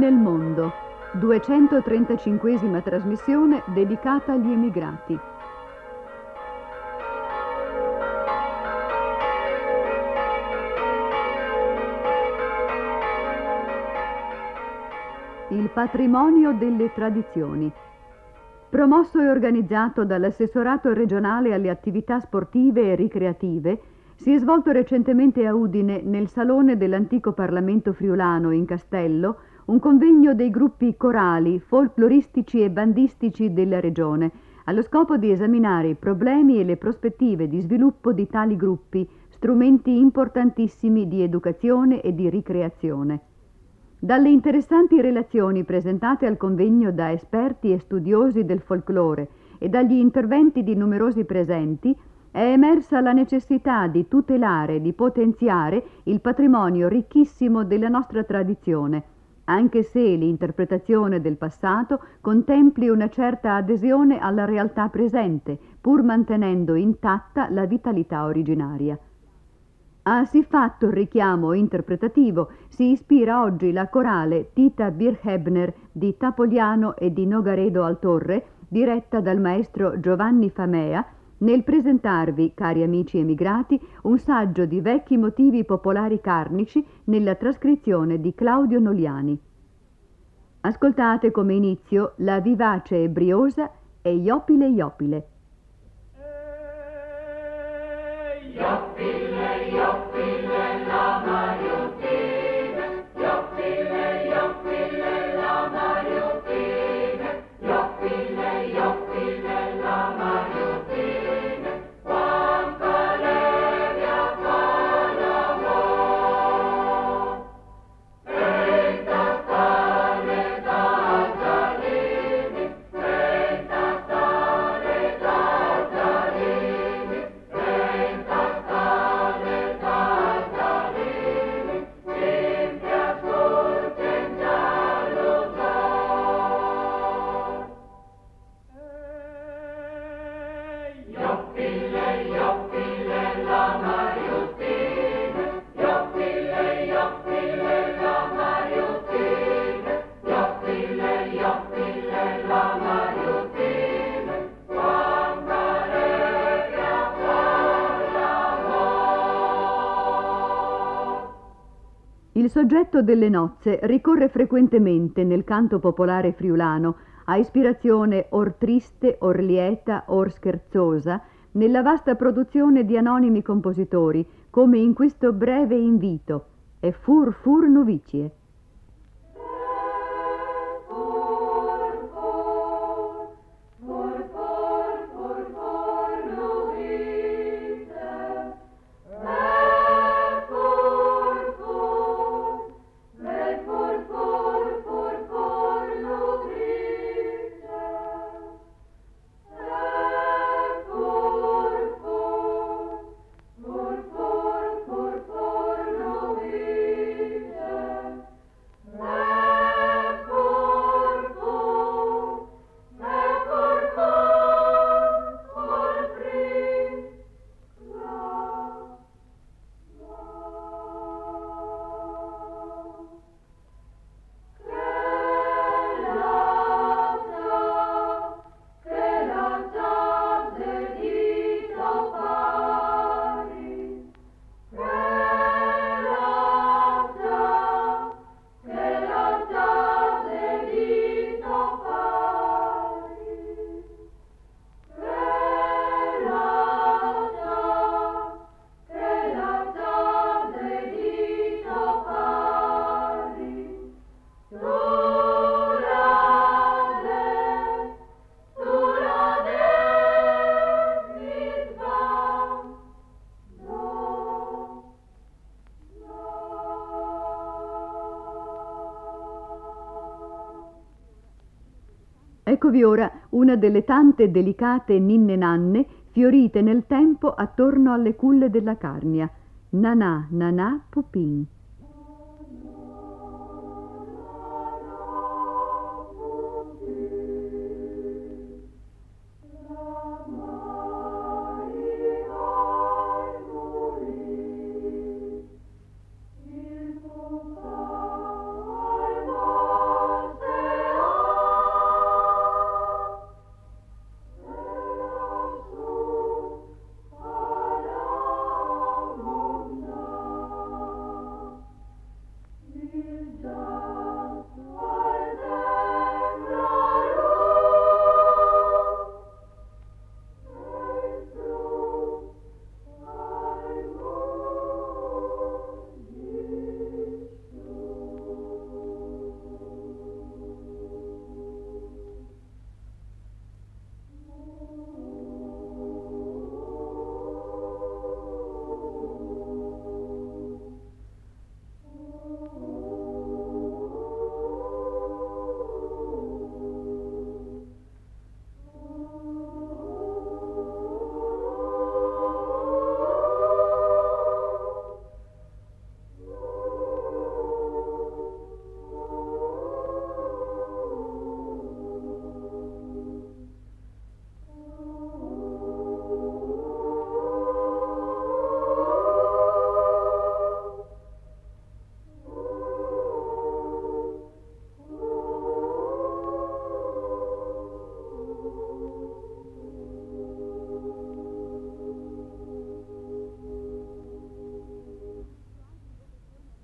nel mondo, 235esima trasmissione dedicata agli emigrati. Il patrimonio delle tradizioni. Promosso e organizzato dall'Assessorato regionale alle attività sportive e ricreative, si è svolto recentemente a Udine, nel Salone dell'Antico Parlamento Friulano in Castello, un convegno dei gruppi corali, folcloristici e bandistici della regione, allo scopo di esaminare i problemi e le prospettive di sviluppo di tali gruppi, strumenti importantissimi di educazione e di ricreazione. Dalle interessanti relazioni presentate al convegno da esperti e studiosi del folklore e dagli interventi di numerosi presenti, è emersa la necessità di tutelare e di potenziare il patrimonio ricchissimo della nostra tradizione, anche se l'interpretazione del passato contempli una certa adesione alla realtà presente, pur mantenendo intatta la vitalità originaria. A siffatto richiamo interpretativo si ispira oggi la corale Tita Birchebner di Tapoliano e di Nogaredo al Torre, diretta dal maestro Giovanni Famea, nel presentarvi, cari amici emigrati, un saggio di vecchi motivi popolari carnici nella trascrizione di Claudio Noliani. Ascoltate come inizio la vivace e briosa e Iopile Iopile. Iopile, Iopile, la mariotina, Iopile, Iopile, la mariotina, Iopile, Iopile, la mariotina, quanta levia fa l'amor. Trenta stare d'altarini, trenta stare d'altarini, trenta stare d'altarini, sempre ascolten già lo so. Iopile, Iopile, la mariotina, Iopile, Iopile, la mariotina, Iopile, Iopile, la mariotina, quanta levia fa l'amor. Il soggetto delle nozze ricorre frequentemente nel canto popolare friulano, a ispirazione or triste, or lieta, or scherzosa, nella vasta produzione di anonimi compositori, come in questo breve invito, e fur novicie. Eccovi ora una delle tante delicate ninne nanne fiorite nel tempo attorno alle culle della Carnia. Nanà, nanà, pupin.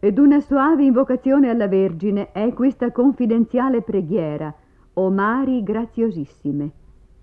Ed una soave invocazione alla Vergine è questa confidenziale preghiera: O mari graziosissime.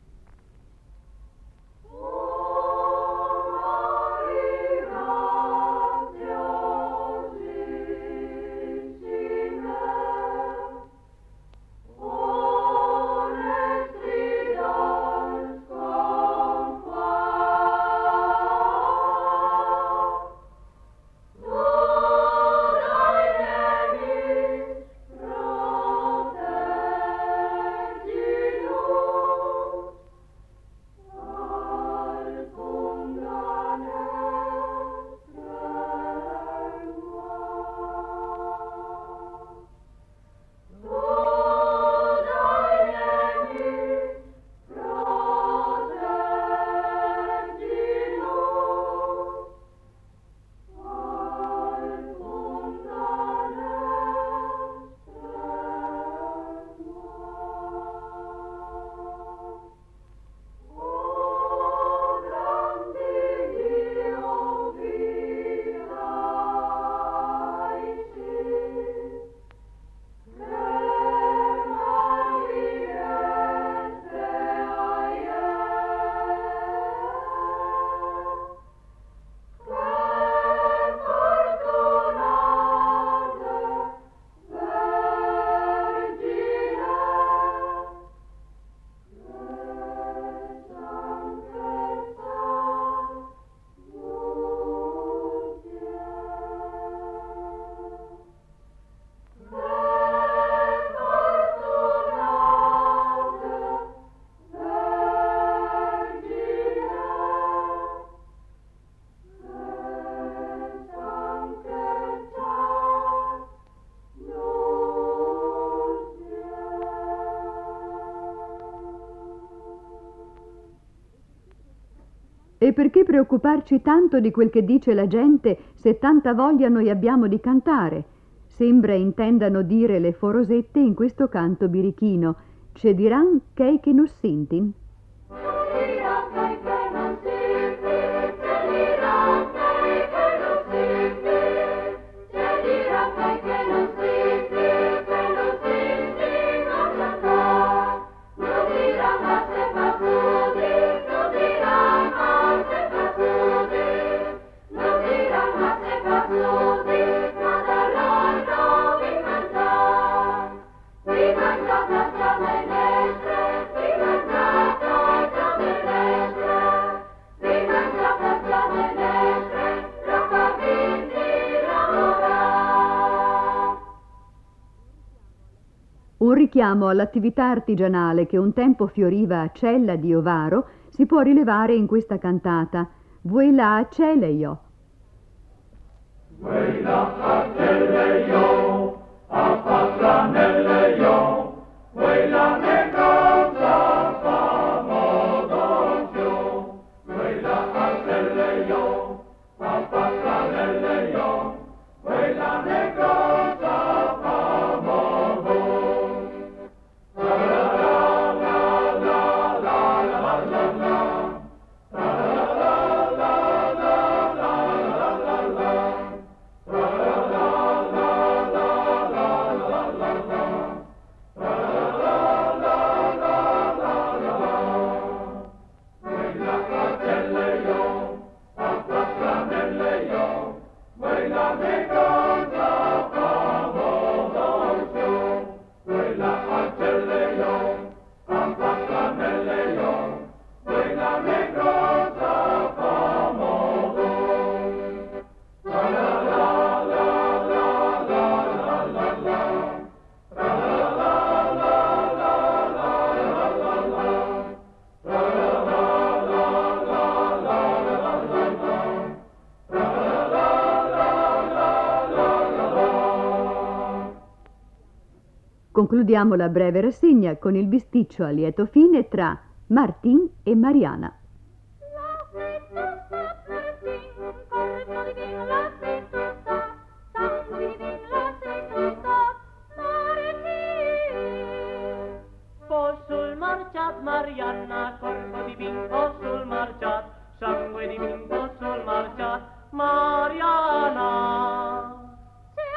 E perché preoccuparci tanto di quel che dice la gente, se tanta voglia noi abbiamo di cantare? Sembra intendano dire le forosette in questo canto birichino: ce diran ch'ei che nos sintin. Un richiamo all'attività artigianale che un tempo fioriva a Cella di Ovaro si può rilevare in questa cantata: Vuela a Celeio. Vuela a Celeio, a Patranelleio, vuela ne casa famodozio. Vuela a Celeio, a Patranelleio, vuela ne casa famodozio. Concludiamo la breve rassegna con il bisticcio a lieto fine tra Martin e Mariana. Sul marciat Marianna, corpo di bimbo sul marciat, sangue di bimbo sul marciat Mariana. Se